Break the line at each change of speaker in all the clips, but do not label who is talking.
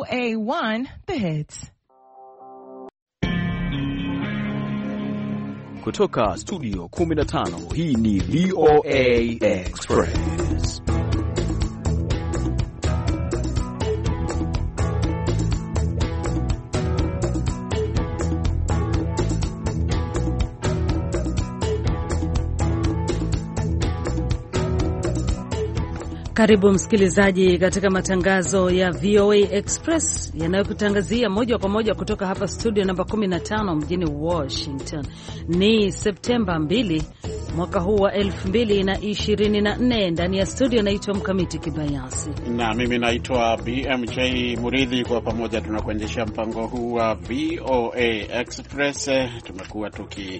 VOA1, the hits.
Kutoka studio 15, hii ni VOA Express.
Karibu msikilizaji katika matangazo ya VOA Express yanayokutangazia moja kwa moja kutoka hapa studio namba 15 mjini Washington. Ni Septemba 2 mwaka huu wa 2024. Ndani ya studio naitwa Mkamiti Kibayasi
na mimi naitwa BMJ Muridhi. Kwa pamoja tunakuendesha mpango huu wa VOA Express. Tumekuwa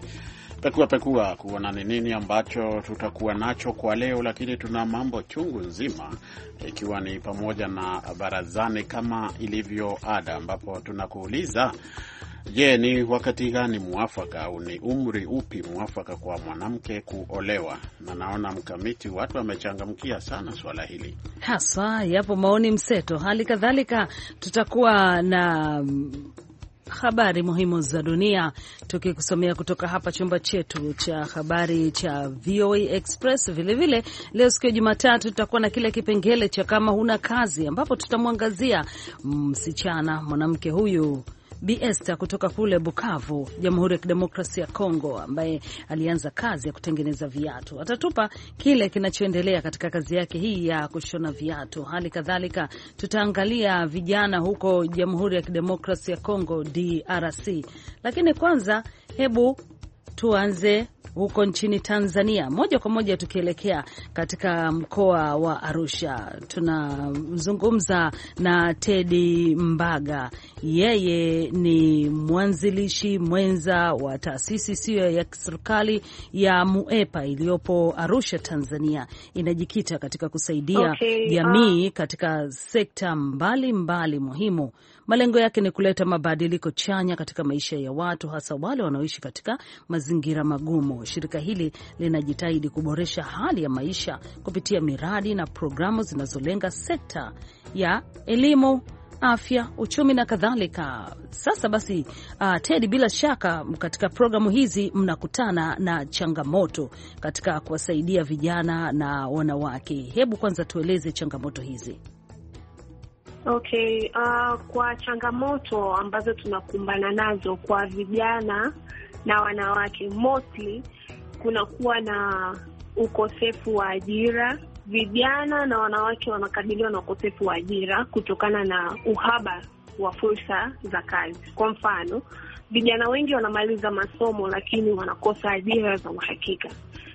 pekua kuona ni nini ambacho tutakuwa nacho kwa leo, lakini tuna mambo chungu nzima, ikiwa ni pamoja na barazani kama ilivyo ada, ambapo tunakuuliza, je, ni wakati gani mwafaka au ni umri upi mwafaka kwa mwanamke kuolewa? Na naona Mkamiti, watu wamechangamkia sana swala hili.
Hasa yapo maoni mseto. Hali kadhalika tutakuwa na habari muhimu za dunia tukikusomea kutoka hapa chumba chetu cha habari cha VOA Express. Vile leo siku ya Jumatatu tutakuwa na kile kipengele cha kama huna kazi, ambapo tutamwangazia msichana mwanamke huyu Bi Esther kutoka kule Bukavu, Jamhuri ya Kidemokrasia ya Kongo, ambaye alianza kazi ya kutengeneza viatu. Atatupa kile kinachoendelea katika kazi yake hii ya kushona viatu. Hali kadhalika tutaangalia vijana huko Jamhuri ya Kidemokrasia ya Kongo, DRC. Lakini kwanza hebu tuanze huko nchini Tanzania, moja kwa moja tukielekea katika mkoa wa Arusha. Tunazungumza na Teddy Mbaga. Yeye ni mwanzilishi mwenza wa taasisi isiyo ya serikali ya MUEPA iliyopo Arusha, Tanzania. Inajikita katika kusaidia jamii katika sekta mbalimbali muhimu. Malengo yake ni kuleta mabadiliko chanya katika maisha ya watu, hasa wale wanaoishi katika mazingira magumu. Shirika hili linajitahidi kuboresha hali ya maisha kupitia miradi na programu zinazolenga sekta ya elimu, afya, uchumi na kadhalika. Sasa basi, Teddy, bila shaka katika programu hizi mnakutana na changamoto katika kuwasaidia vijana na wanawake. Hebu kwanza tueleze changamoto hizi.
Kwa changamoto ambazo tunakumbana nazo kwa vijana na wanawake, mostly kunakuwa na ukosefu wa ajira. Vijana na wanawake wanakabiliwa na ukosefu wa ajira kutokana na uhaba wa fursa za kazi. Kwa mfano, vijana wengi wanamaliza masomo lakini wanakosa ajira za uhakika.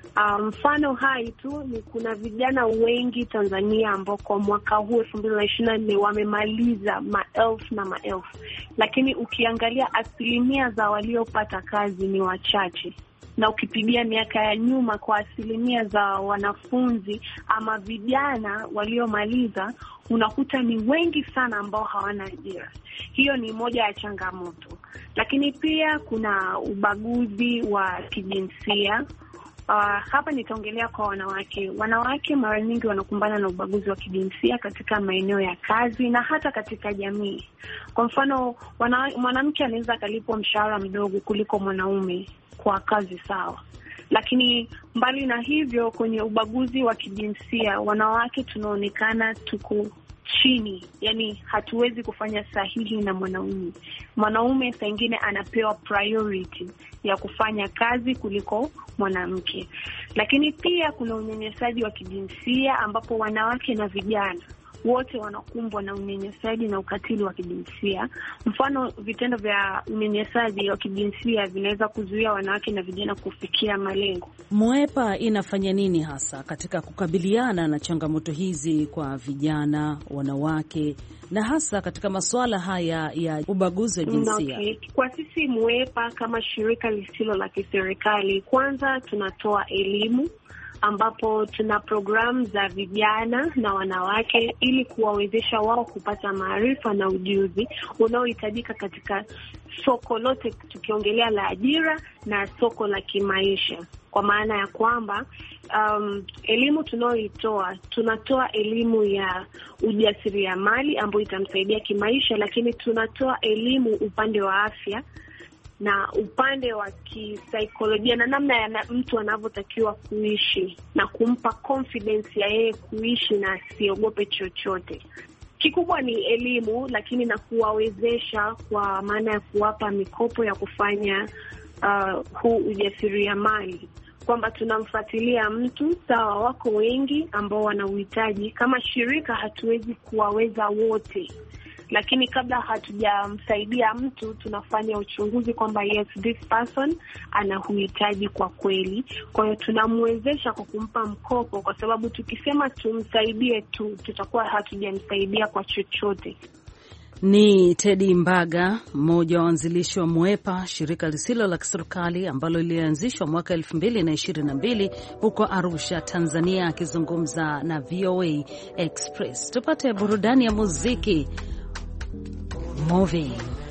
Mfano hai tu ni kuna vijana wengi Tanzania ambao kwa mwaka huu 2024 wamemaliza maelfu na maelfu, lakini ukiangalia asilimia za waliopata kazi ni wachache. Na ukipigia miaka ya nyuma kwa asilimia za wanafunzi ama vijana waliomaliza, unakuta ni wengi sana ambao hawana ajira. Hiyo ni moja ya changamoto. Lakini pia kuna ubaguzi wa kijinsia. Hapa nitaongelea kwa wanawake. Wanawake mara nyingi wanakumbana na ubaguzi wa kijinsia katika maeneo ya kazi na hata katika jamii. Kwa mfano, mwanamke anaweza akalipwa mshahara mdogo kuliko mwanaume kwa kazi sawa. Lakini mbali na hivyo, kwenye ubaguzi wa kijinsia, wanawake tunaonekana tuko chini, yani hatuwezi kufanya sahihi na mwanaume. Mwanaume saa ingine anapewa priority ya kufanya kazi kuliko mwanamke. Lakini pia kuna unyanyasaji wa kijinsia ambapo wanawake na vijana wote wanakumbwa na unyanyasaji na ukatili wa kijinsia. Mfano, vitendo vya unyanyasaji wa kijinsia vinaweza kuzuia wanawake na vijana kufikia malengo.
MUEPA inafanya nini hasa katika kukabiliana na changamoto hizi kwa vijana, wanawake na hasa katika masuala haya ya ubaguzi wa jinsia?
Kwa sisi MUEPA kama shirika lisilo la kiserikali, kwanza tunatoa elimu ambapo tuna programu za vijana na wanawake ili kuwawezesha wao kupata maarifa na ujuzi unaohitajika katika soko lote, tukiongelea la ajira na soko la kimaisha. kwa maana ya kwamba elimu tunayoitoa, tunatoa elimu ya ujasiriamali ambayo itamsaidia kimaisha, lakini tunatoa elimu upande wa afya na upande wa kisaikolojia na namna ya mtu anavyotakiwa kuishi na kumpa confidence ya yeye kuishi na asiogope chochote. Kikubwa ni elimu, lakini na kuwawezesha kwa maana ya kuwapa mikopo ya kufanya huu ujasiriamali, kwamba tunamfuatilia mtu. Sawa, wako wengi ambao wana uhitaji. Kama shirika hatuwezi kuwaweza wote, lakini kabla hatujamsaidia mtu tunafanya uchunguzi kwamba yes, this person ana uhitaji kwa kweli. Kwa hiyo tunamwezesha kwa kumpa mkopo, kwa sababu tukisema tumsaidie tu tutakuwa hatujamsaidia kwa chochote.
Ni Teddy Mbaga, mmoja wa waanzilishi wa Mwepa, shirika lisilo la kiserikali ambalo lilianzishwa mwaka 2022 huko Arusha, Tanzania, akizungumza na VOA Express. Tupate burudani ya muziki. Moving.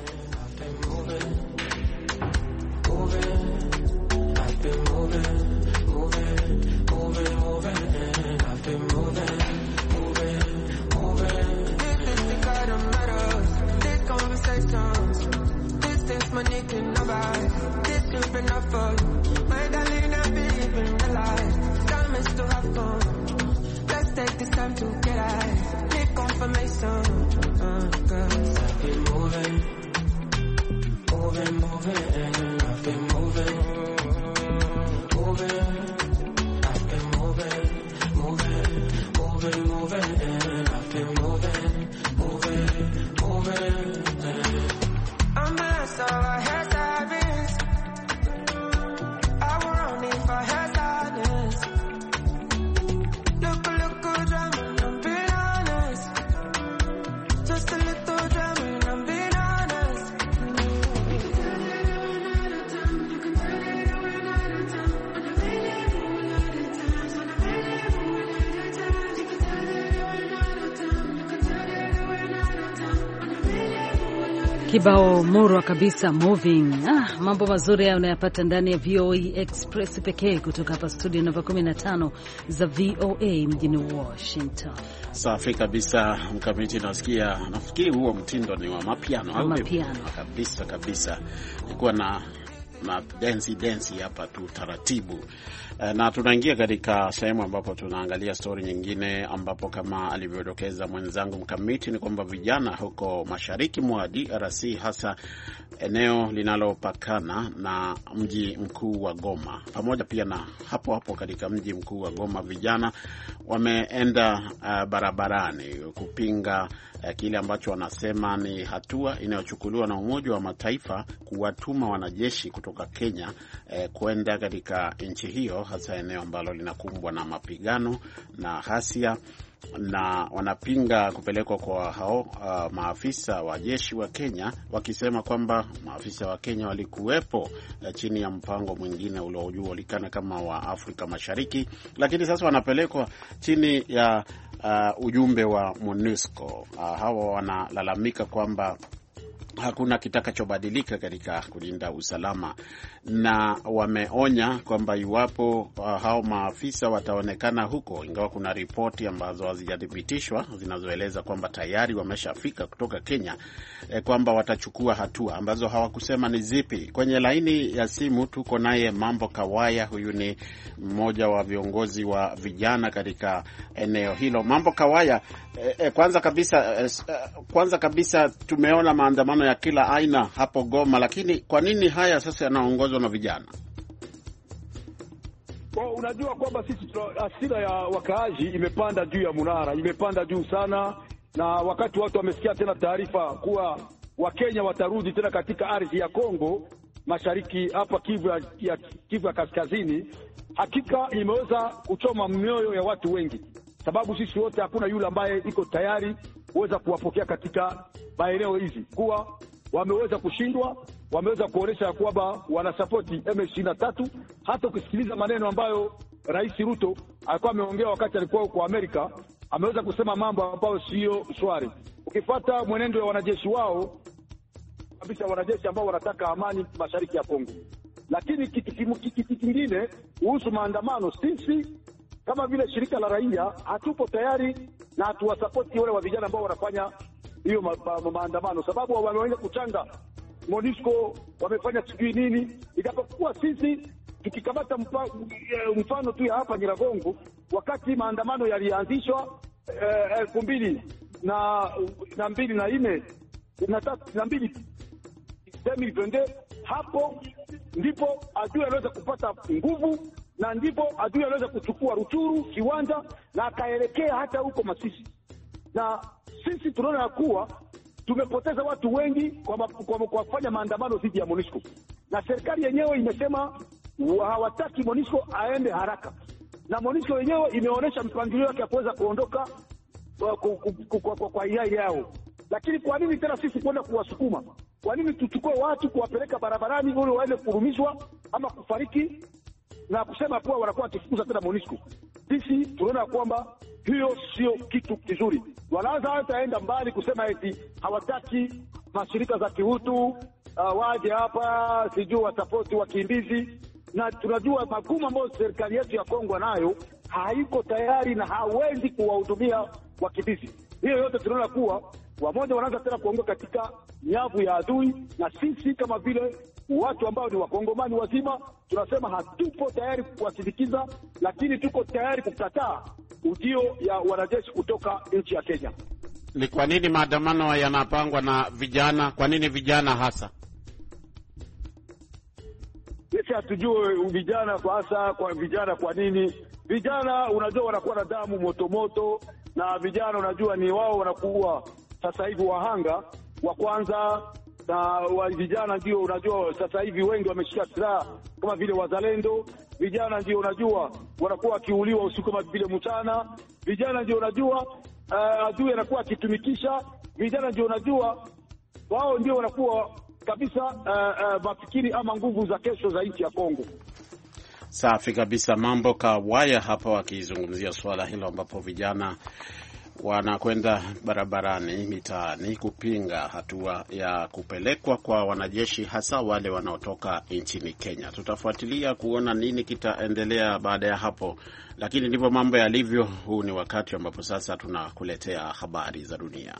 Kibao murwa kabisa, Moving. Mambo mazuri hayo unayapata ndani ya VOA Express pekee kutoka hapa studio namba 15 za VOA mjini Washington.
Safi kabisa, Mkamiti. Nafikiri huo mtindo ni wa mapiano au kabisa. Nilikuwa na dance hapa tu taratibu. Na tunaingia katika sehemu ambapo tunaangalia story nyingine, ambapo kama alivyodokeza mwenzangu Mkamiti ni kwamba vijana huko mashariki mwa DRC, hasa eneo linalopakana na mji mkuu wa Goma, pamoja pia na hapo katika mji mkuu wa Goma, vijana wameenda barabarani kupinga kile ambacho wanasema ni hatua inayochukuliwa na Umoja wa Mataifa kuwatuma wanajeshi kutoka Kenya kwenda katika nchi hiyo, hasa eneo ambalo linakumbwa na mapigano na ghasia, na wanapinga kupelekwa kwa hao maafisa wa jeshi wa Kenya, wakisema kwamba maafisa wa Kenya walikuwepo chini ya mpango mwingine uliojulikana kama wa Afrika Mashariki, lakini sasa wanapelekwa chini ya ujumbe wa MONUSCO. Hawa wanalalamika kwamba hakuna kitakachobadilika katika kulinda usalama, na wameonya kwamba iwapo hao maafisa wataonekana huko, ingawa kuna ripoti ambazo hazijathibitishwa zinazoeleza kwamba tayari wameshafika kutoka Kenya, kwamba watachukua hatua ambazo hawakusema ni zipi. Kwenye laini ya simu tuko naye Mambo Kawaya, huyu ni mmoja wa viongozi wa vijana katika eneo hilo. Mambo Kawaya, kwanza kabisa tumeona maandamano ya kila aina hapo Goma, lakini kwa nini haya sasa yanaongozwa na vijana?
Unajua kwamba sisi hasira ya wakaaji imepanda juu ya munara, imepanda juu sana, na wakati watu wamesikia tena taarifa kuwa Wakenya watarudi tena katika ardhi ya Kongo mashariki hapa Kivu ya kaskazini, hakika imeweza kuchoma mioyo ya watu wengi, sababu sisi wote hakuna yule ambaye iko tayari kuweza kuwapokea katika maeneo hizi, kuwa wameweza kushindwa, wameweza kuonesha kwamba wanasapoti M23. Hata ukisikiliza maneno ambayo Rais Ruto alikuwa ameongea wakati alikuwa kwa Amerika, ameweza kusema mambo ambayo sio shwari. Ukifuata mwenendo wa wanajeshi wao kabisa, wanajeshi ambao wanataka amani mashariki ya Kongo, Lakini kitu kingine kuhusu maandamano, sisi kama vile shirika la raia hatupo tayari na hatuwasapoti wale wa vijana ambao wanafanya hiyo maandamano, sababu wameweza kuchanga MONUSCO, wamefanya sijui nini. Itapokuwa sisi tukikamata mfano tu ya hapa Nyiragongo, wakati maandamano yalianzishwa 2024 hapo ndipo adui anaweza kupata nguvu, na ndipo adui anaweza kuchukua Ruchuru kiwanja na akaelekea hata huko Masisi. Na sisi tunaona ya kuwa tumepoteza watu wengi kwa kufanya maandamano dhidi ya MONUSCO, na serikali yenyewe imesema hawataki MONUSCO aende haraka, na MONUSCO yenyewe imeonyesha mpangilio wake ya kuweza kuondoka kwa hiari yao. Lakini kwa nini tena sisi kwenda kuwasukuma? Kwa nini tuchukue watu kuwapeleka barabarani ili waende kurumishwa ama kufariki na kusema kuwa wanakuwa wakifukuza tena MONUSCO? Sisi tunaona kwamba hiyo sio kitu kizuri. Wanaanza hataenda mbali kusema eti hawataki mashirika za kiutu waje hapa sijui wasapoti wakimbizi, na tunajua magumu ambayo serikali yetu ya Kongo nayo haiko tayari na hawezi kuwahudumia wakimbizi. Hiyo yote tunaona kuwa wamoja wanaanza tena kuongoka katika nyavu ya adui, na sisi kama vile watu ambao ni wakongomani wazima tunasema hatupo tayari kuwasindikiza, lakini tuko tayari kukataa ujio ya wanajeshi kutoka nchi ya Kenya.
Ni kwa nini maandamano yanapangwa na vijana? Kwa nini vijana hasa?
Sisi hatujue vijana hasa kwa vijana. Kwa nini vijana? Unajua wanakuwa na damu moto, na vijana unajua ni wao wanakuwa sasa hivi wahanga wa kwanza, na wa vijana ndio unajua sasa hivi wengi wameshika silaha kama vile wazalendo. Vijana ndio unajua wanakuwa wakiuliwa usiku kama vile mchana. Vijana ndio unajua adui anakuwa akitumikisha. Vijana ndio unajua wao ndio wanakuwa kabisa mafikiri ama nguvu za kesho za nchi ya Kongo.
Safi kabisa. Mambo Kawaya hapa wakizungumzia swala hilo ambapo vijana wanakwenda barabarani mitaani kupinga hatua ya kupelekwa kwa wanajeshi, hasa wale wanaotoka nchini Kenya. Tutafuatilia kuona nini kitaendelea baada ya hapo, lakini ndivyo mambo yalivyo. Huu ni wakati ambapo sasa tunakuletea habari za dunia.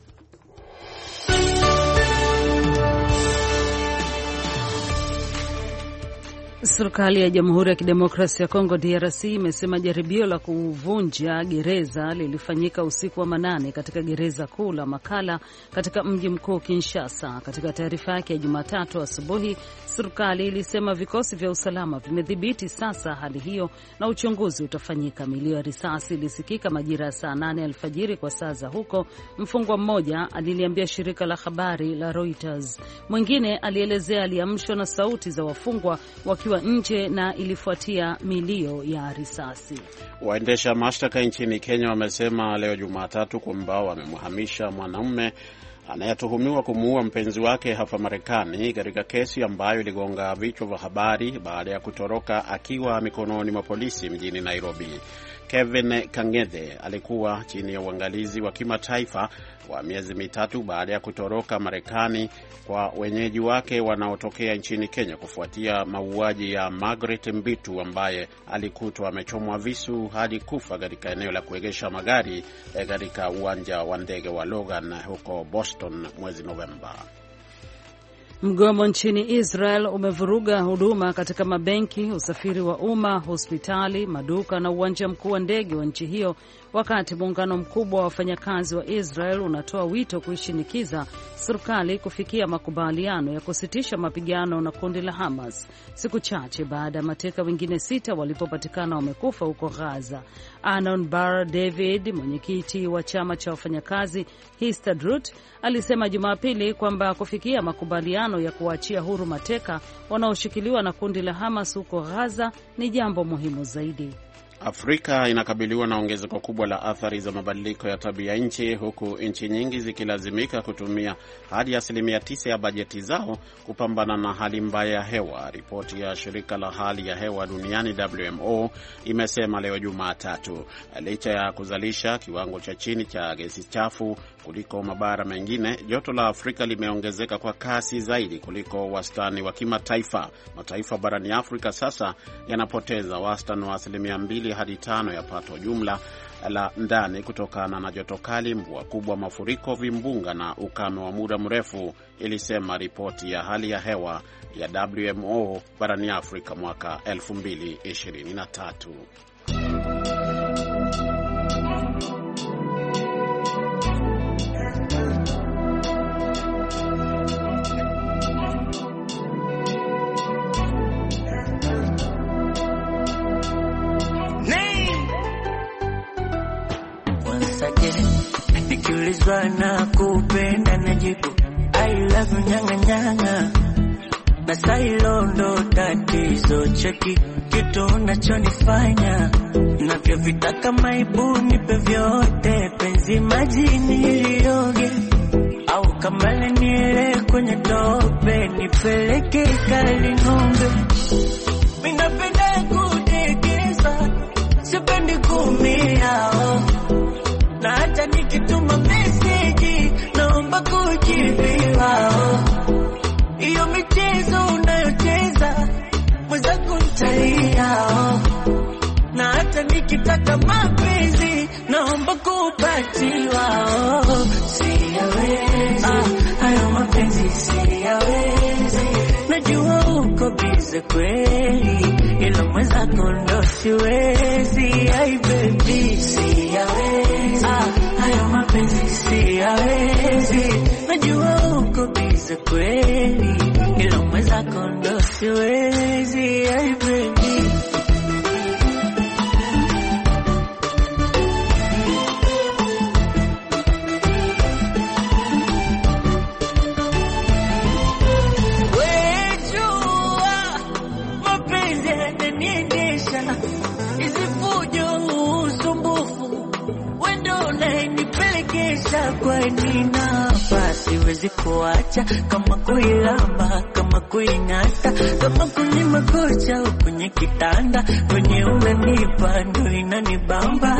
Serikali ya Jamhuri ya Kidemokrasia ya Kongo DRC imesema jaribio la kuvunja gereza lilifanyika usiku wa manane katika gereza kuu la Makala katika mji mkuu Kinshasa. Katika taarifa yake ya Jumatatu asubuhi, serikali ilisema vikosi vya usalama vimedhibiti sasa hali hiyo na uchunguzi utafanyika. Milio ya risasi ilisikika majira ya saa 8 alfajiri kwa saa za huko. Mfungwa mmoja aliliambia shirika la habari la Reuters. Mwingine alielezea aliamshwa na sauti za wafungwa wakiwa nje na ilifuatia milio ya risasi.
Waendesha mashtaka nchini Kenya wamesema leo Jumatatu kwamba wamemhamisha mwanamume anayetuhumiwa kumuua mpenzi wake hapa Marekani katika kesi ambayo iligonga vichwa vya habari baada ya kutoroka akiwa mikononi mwa polisi mjini Nairobi. Kevin Kang'ethe alikuwa chini ya uangalizi wa kimataifa wa miezi mitatu baada ya kutoroka Marekani kwa wenyeji wake wanaotokea nchini Kenya kufuatia mauaji ya Margaret Mbitu ambaye alikutwa amechomwa visu hadi kufa katika eneo la kuegesha magari katika uwanja wa ndege wa Logan huko Boston mwezi Novemba.
Mgomo nchini Israel umevuruga huduma katika mabenki, usafiri wa umma, hospitali, maduka na uwanja mkuu wa ndege wa nchi hiyo, wakati muungano mkubwa wa wafanyakazi wa Israel unatoa wito kuishinikiza serikali kufikia makubaliano ya kusitisha mapigano na kundi la Hamas, siku chache baada ya mateka wengine 6 walipopatikana wamekufa huko Gaza. Anon Bar David, mwenyekiti wa chama cha wafanyakazi Histadrut, alisema Jumapili kwamba kufikia makubaliano ya kuachia huru mateka wanaoshikiliwa na kundi la Hamas huko Gaza ni jambo muhimu zaidi.
Afrika inakabiliwa na ongezeko kubwa la athari za mabadiliko ya tabia nchi, huku nchi nyingi zikilazimika kutumia hadi 9% ya bajeti zao kupambana na hali mbaya ya hewa. Ripoti ya shirika la hali ya hewa duniani WMO imesema leo Jumatatu. Licha ya kuzalisha kiwango cha chini cha gesi chafu kuliko mabara mengine, joto la Afrika limeongezeka kwa kasi zaidi kuliko wastani wa kimataifa. Mataifa barani Afrika sasa yanapoteza wastani wa 2 hadi 5 ya pato jumla la ndani kutokana na joto kali, mvua kubwa, mafuriko, vimbunga na ukame wa muda mrefu, ilisema ripoti ya hali ya hewa ya WMO barani Afrika mwaka 2023.
Nikiulizwa na kupenda najibu I love you nyanga nyanga, basa hilo ndo tatizo. Cheki kitu unachonifanya navyovitaka, maibu nipe vyote, penzi majini ilioge au kamale niele kwenye tope, nipeleke kali ng'ombe. Minapenda kudekeza, sipendi kumia na hata nikituma message naomba kujibiwa. Iyo michezo unayocheza mwenzangu nitalia, na hata nikitaka mapenzi naomba kupatiwa. Siyawezi hayo mapenzi, siyawezi. Najua uko bize kweli, ila mwenzako ndo siwezi. Ay baby, siyawezi hayo mapenzi, siyawezi. Najua uko bize kweli, ila mwenzako ndo siwezi. Ay baby, kwa nina basi wezi kuacha, kama kuilamba, kama kuingata, kama kunima kocha kwenye kitanda, kwenye unanipa ndo inanibamba.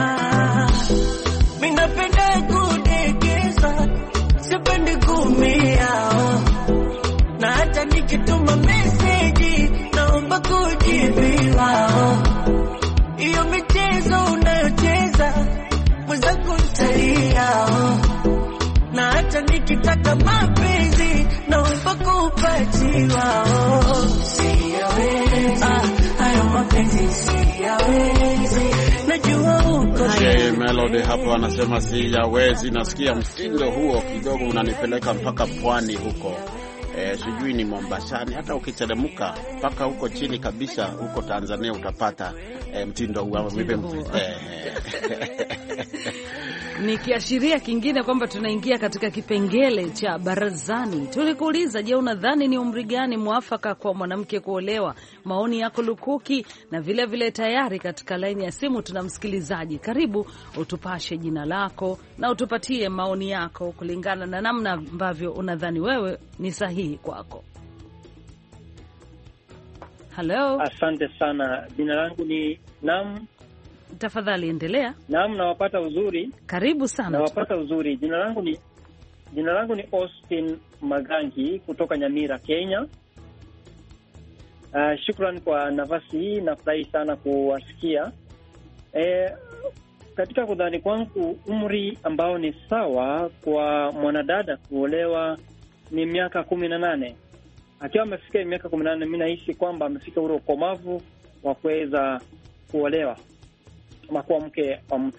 Minapenda kudekeza, sipendi kumia, na hata nikituma message naomba kujibiwa. Iyo michezo unayocheza mwenzangu nitalia, na hata nikitaka mapenzi naomba kupatiwa. Siyawezi hayo mapenzi, siyawezi. Najua uko
Melody hapo anasema siyawezi. Nasikia mtindo huo kidogo unanipeleka mpaka pwani huko. Sijui ni Mombasani, hata ukiteremka mpaka huko chini kabisa huko Tanzania utapata mtindo huo.
Ni kiashiria kingine kwamba tunaingia katika kipengele cha barazani. Tulikuuliza, je, unadhani ni umri gani mwafaka kwa mwanamke kuolewa? Maoni yako lukuki, na vile tayari katika laini ya simu tuna msikilizaji. Karibu, utupashe jina lako na utupatie maoni yako kulingana na namna ambavyo unadhani wewe ni sahihi kwako. Hello.
Asante sana. Jina langu ni Naam.
Tafadhali endelea.
Naam, nawapata uzuri.
Karibu sana.
Nawapata uzuri. Jina langu ni Austin Magangi kutoka Nyamira, Kenya. Shukrani kwa nafasi hii, nafurahi sana kuwasikia. Katika kudhani kwangu umri ambao ni sawa kwa mwanadada kuolewa ni miaka 18. Akiwa amefika miaka 18, mimi nahisi kwamba amefika ule ukomavu wa kuweza kuolewa ama kuwa mke wa mtu.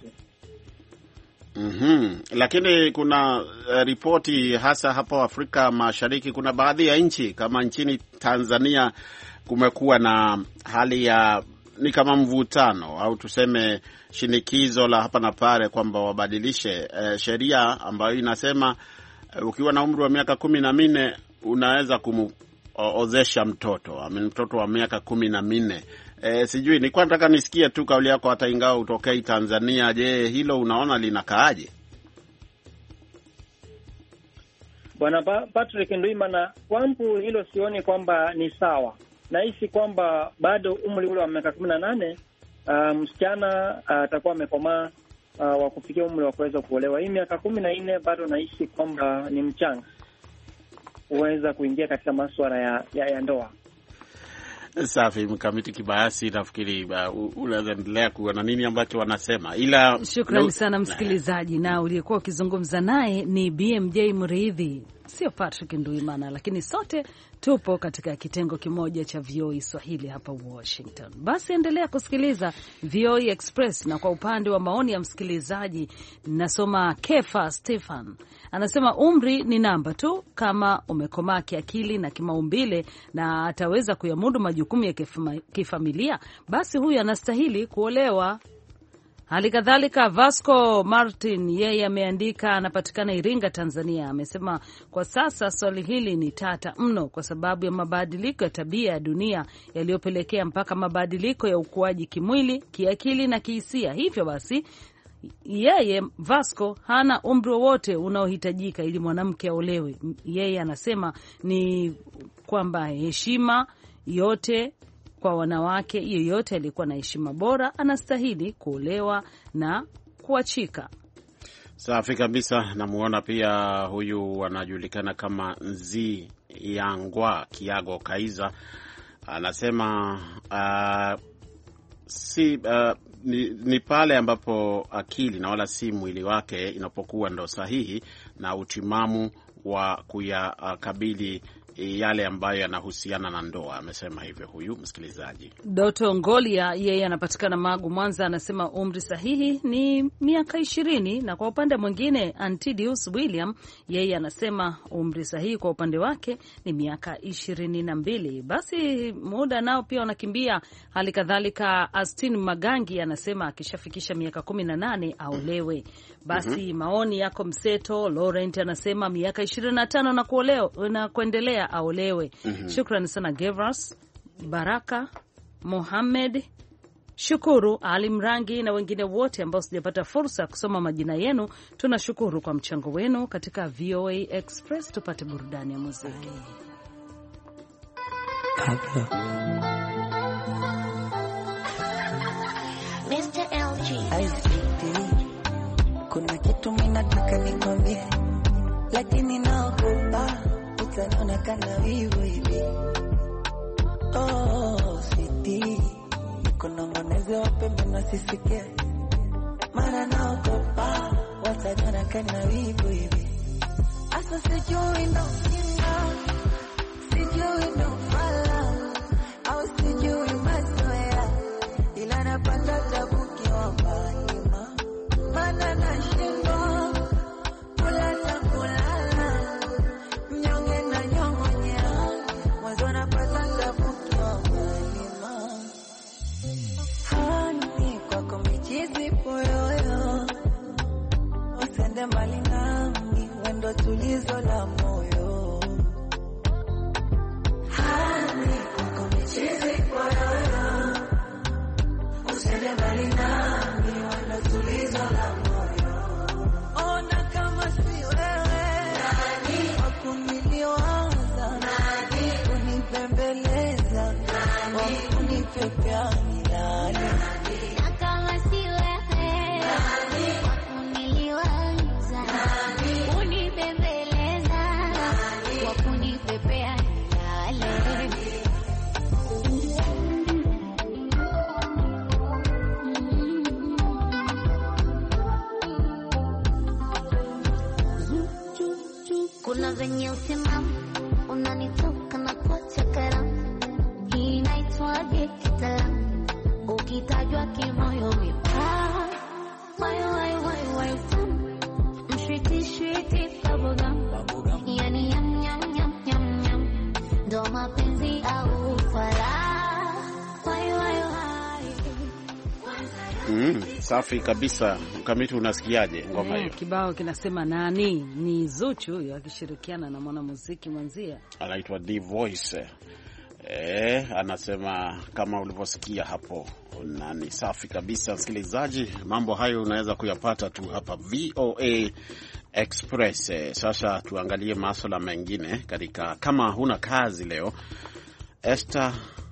Lakini kuna ripoti hasa hapo Afrika Mashariki, kuna baadhi ya nchi kama nchini Tanzania kumekuwa na hali ya ni kama mvutano au tuseme shinikizo la hapa na pale kwamba wabadilishe sheria ambayo inasema ukiwa na umri wa miaka 14 unaweza kumozesha mtoto wa miaka 14. Sijui, nilikuwa nataka nisikie tu kauli yako, hata ingawa utokei Tanzania. Je, hilo unaona linakaaje?
Bwana Patrick Ndwimana, kwangu hilo sioni kwamba ni sawa. Nahisi kwamba bado umri ule wa miaka 18 msichana atakuwa amekomaa wa kufikia umri wa kuweza kuolewa. Hii miaka 14 bado nahisi kwamba ni mchanga uweza kuingia katika masuala ya ndoa.
Safi, Mkamiti Kibayasi, nafikiri unaendelea kuona nini ambacho wanasema. Ila
shukrani sana msikilizaji, na uliyekuwa ukizungumza naye ni BMJ Mridhi, sio Patrick Ndwimana, lakini sote tupo katika kitengo kimoja cha VOA Swahili hapa Washington. Basi endelea kusikiliza VOA Express, na kwa upande wa maoni ya msikilizaji nasoma Kefa Stefan. Anasema umri ni namba tu, kama umekomaa kiakili na kimaumbile na ataweza kuyamudu majukumu ya kifamilia, basi huyu anastahili kuolewa. Hali kadhalika Vasco Martin, yeye ameandika, anapatikana Iringa, Tanzania. Amesema kwa sasa swali hili ni tata mno kwa sababu ya mabadiliko ya tabia ya dunia yaliyopelekea mpaka mabadiliko ya ukuaji kimwili, kiakili na kihisia. Hivyo basi yeye Vasco hana umri wowote unaohitajika ili mwanamke aolewe. Yeye anasema ni kwamba heshima yote kwa wanawake, yeyote aliyekuwa na heshima bora anastahili kuolewa na kuachika.
Safi kabisa. Namuona pia huyu anajulikana kama Nzi Yangwa Kiago Kaiza, anasema ni pale ambapo akili na wala si mwili wake inapokuwa ndo sahihi na utimamu wa kuyakabili yale ambayo yanahusiana na ndoa. Amesema hivyo huyu msikilizaji.
Doto Ngolia, yeye anapatikana Magu, Mwanza, anasema umri sahihi ni miaka 20. Na kwa upande mwingine Antidius William, yeye anasema umri sahihi kwa upande wake ni miaka 22. Basi muda nao pia wanakimbia. Hali kadhalika Astin Magangi anasema akishafikisha miaka 18 aolewe. Basi maoni yako mseto. Laurent anasema miaka 25 na kuolewa na kuendelea aolewe. Shukrani sana Gevras Baraka Mohamed, Shukuru Ali Mrangi na wengine wote ambao sijapata fursa ya kusoma majina yenu. Tunashukuru kwa mchango wenu katika VOA Express. Tupate burudani ya muziki.
Mr. LG, kuna kitu mimi nataka nikwambie, lakini naogopa utaonekana wivu hivi. Oh, sweetie, kuna mwanzo wa pembe na sisikie, mara naogopa utaonekana wivu hivi. Asa sijui ndo kinga, sijui ndo fala, au sijui mazoea, ila napata tabu kiwa mbali, maana nashindwa kulala kulala, mnyonge na nyongonya, mwanzo napata tabu kiwa mbali. Hani kwako michizi poyoyo, usende mbali nami, wendo tulizo la moyo. Hani kwako michizi poyoyo, usende mbali nami, wendo tulizo la moyo. Ona kama si wewe nani wakuniliwaza, nani kunipembeleza, wakunipepea milale.
Na kama si wewe nani wakuniliwaza, nani kunipembeleza, wakunipepea milale. Kuna venye usimamu unanitoka na kuacha karamu, hii inaitwaje kitaalamu, ukitajwa kimoyo mipaa, wai tamu, mshwiti bubblegum, yani yam yam yam yam yam, ndo mapenzi au ufala, wai.
Safi kabisa. Mkamiti, unasikiaje ngoma hiyo?
Kibao kinasema nani? Ni Zuchu huyo akishirikiana na mwanamuziki mwenzie
anaitwa D Voice. Anasema kama ulivyosikia hapo, na ni safi kabisa msikilizaji. Mambo hayo unaweza kuyapata tu hapa VOA Express. Sasa tuangalie masuala mengine katika kama huna kazi leo. Esther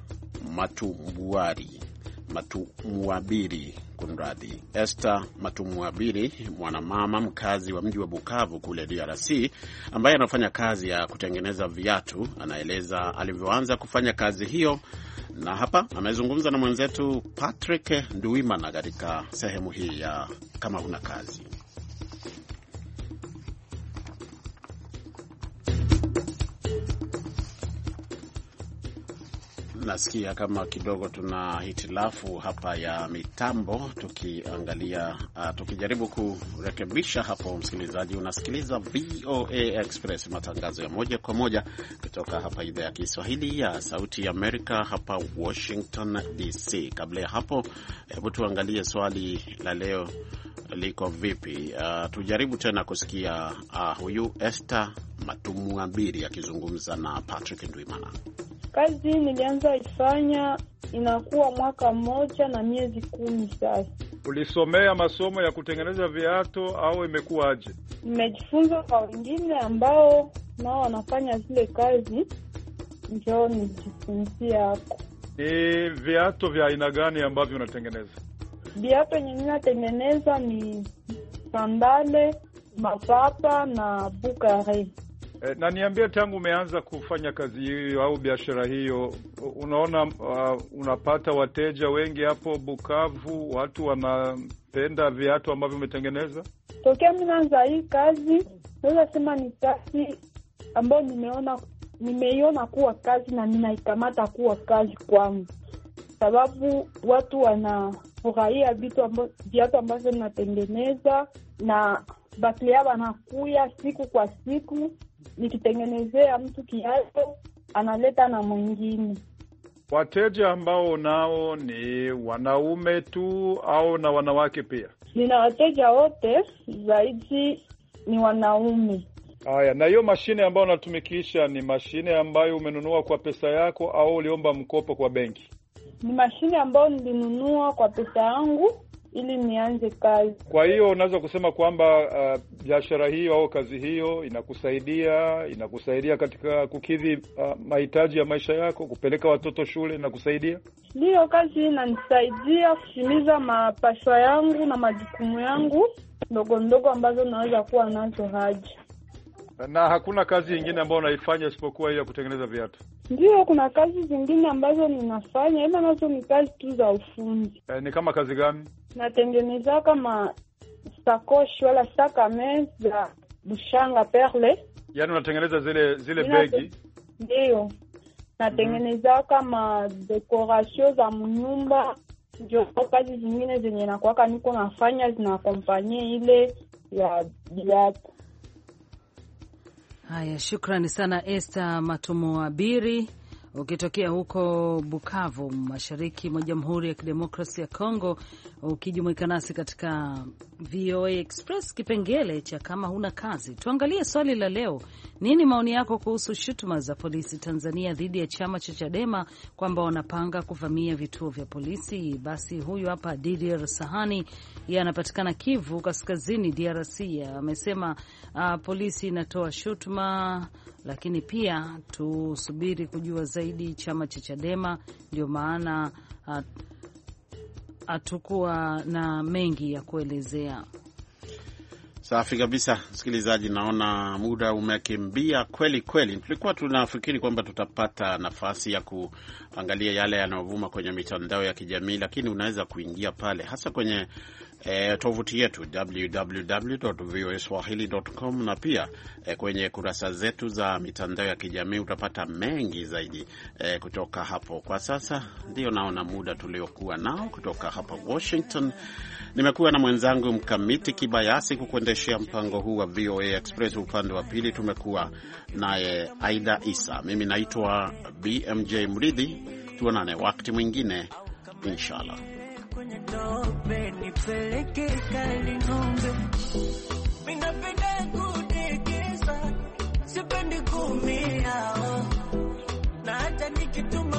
Matumuabiri, Esther Matumuabiri, mwanamama mkazi wa mji wa Bukavu kule DRC, ambaye anafanya kazi ya kutengeneza viatu, anaeleza alivyoanza kufanya kazi hiyo, na hapa amezungumza na mwenzetu Patrick Nduwimana katika sehemu hii ya kama huna kazi. Nasikia kama kidogo tuna hitilafu hapa ya mitambo, tukiangalia tukijaribu kurekebisha hapo. Msikilizaji, unasikiliza VOA Express, matangazo ya moja kwa moja kutoka hapa idhaa ya Kiswahili ya Sauti ya Amerika hapa Washington DC. Kabla ya hapo, hebu tuangalie swali la leo liko vipi. Tujaribu tena kusikia huyu Esther Matumuabiri akizungumza na Patrick Ndwimana.
Kazi nilianza ifanya inakuwa mwaka mmoja na miezi 10 sasa.
Ulisomea masomo ya kutengeneza viatu au imekuwaje?
Nimejifunza kwa wengine ambao nao wanafanya zile kazi, njoo nijifunzia hapo.
Ni viatu vya aina gani ambavyo unatengeneza?
Viatu yenye ninatengeneza ni sandale, mapapa na bukare.
Na niambie, tangu umeanza kufanya kazi hiyo au biashara hiyo, unaona unapata wateja wengi hapo Bukavu? Watu wanapenda viatu ambavyo umetengeneza?
Tokea mimi naanza hii kazi, naweza sema ni kazi ambayo nimeiona kuwa kazi na ninaikamata kuwa kazi kwangu, sababu watu wanafurahia viatu ambavyo ninatengeneza, na baklia wanakuya siku kwa siku. Nikitengenezea mtu kiato, analeta na mwingine.
Wateja ambao nao ni wanaume tu au na wanawake pia?
Nina wateja wote, zaidi ni wanaume.
Haya, na hiyo mashine ambayo unatumikisha ni mashine ambayo umenunua kwa pesa yako au uliomba mkopo kwa benki?
Ni mashine ambayo nilinunua kwa pesa yangu ili nianze kazi.
Kwa hiyo unaweza kusema kwamba biashara hiyo au kazi hiyo inakusaidia katika kukidhi mahitaji ya maisha yako, kupeleka watoto shule na kusaidia?
Ndio, kazi inanisaidia kutimiza mapaswa yangu na majukumu yangu ndogo ndogo ambazo naweza kuwa nazo haja.
Na hakuna kazi nyingine ambayo unaifanya isipokuwa hiyo ya kutengeneza viatu?
Ndio, kuna kazi zingine ambazo ninafanya, ila nazo ni kazi tu za ufundi.
Ni kama kazi gani?
Natengeneza kama sakoshi wala sakame za bushanga perle.
Yaani unatengeneza zile begi?
Ndio. Natengeneza kama decoration za mnyumba. Ndio kazi zingine zenye nakuwaka niko nafanya zinakompanyia ile ya viatu.
Haya, shukrani sana Esther Matumuabiri ukitokea huko Bukavu, mashariki mwa Jamhuri ya Kidemokrasia ya Kongo, ukijumuika nasi katika VOA Express, kipengele cha kama huna kazi. Tuangalie swali la leo. Nini maoni yako kuhusu shutuma za polisi Tanzania dhidi ya chama cha Chadema kwamba wanapanga kuvamia vituo vya polisi? Basi huyu hapa Didier Sahani, yeye anapatikana Kivu Kaskazini, DRC, amesema polisi inatoa shutuma, lakini pia tusubiri kujua zaidi chama cha Chadema, ndio maana hatukuwa na mengi ya kuelezea.
Safi kabisa, msikilizaji, naona muda umekimbia kweli kweli. Tulikuwa tunafikiri kwamba tutapata nafasi ya kuangalia yale yanayovuma kwenye mitandao ya kijamii, lakini unaweza kuingia pale hasa kwenye tovuti yetu www.voaswahili.com, na pia kwenye kurasa zetu za mitandao ya kijamii utapata mengi zaidi kutoka hapo. Kwa sasa ndio naona muda tuliokuwa nao kutoka hapa Washington. Nimekuwa na mwenzangu Mkamiti Kibayasi kukuendeshea mpango huu wa VOA Express. Upande wa pili tumekuwa naye Aida Isa. Mimi naitwa BMJ Mridhi. Tuonane wakati mwingine inshallah.
Kwenye tope nipeleke kali ng'ombe, minapenda kudekeza, sipendi kumia, na hata nikituma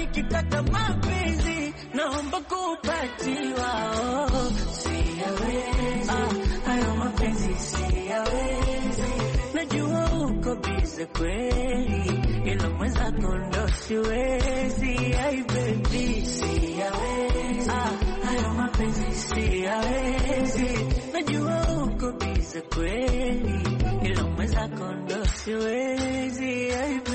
nikikata mapenzi naomba kupatiwa. Siyawezi hayo mapenzi siyawezi, najua uko bize kweli, ila mwenzako ndo siwezi. Ai baby siyawezi hayo mapenzi siyawezi, najua uko bize kweli, ila mwenzako ndo siwezi. Ai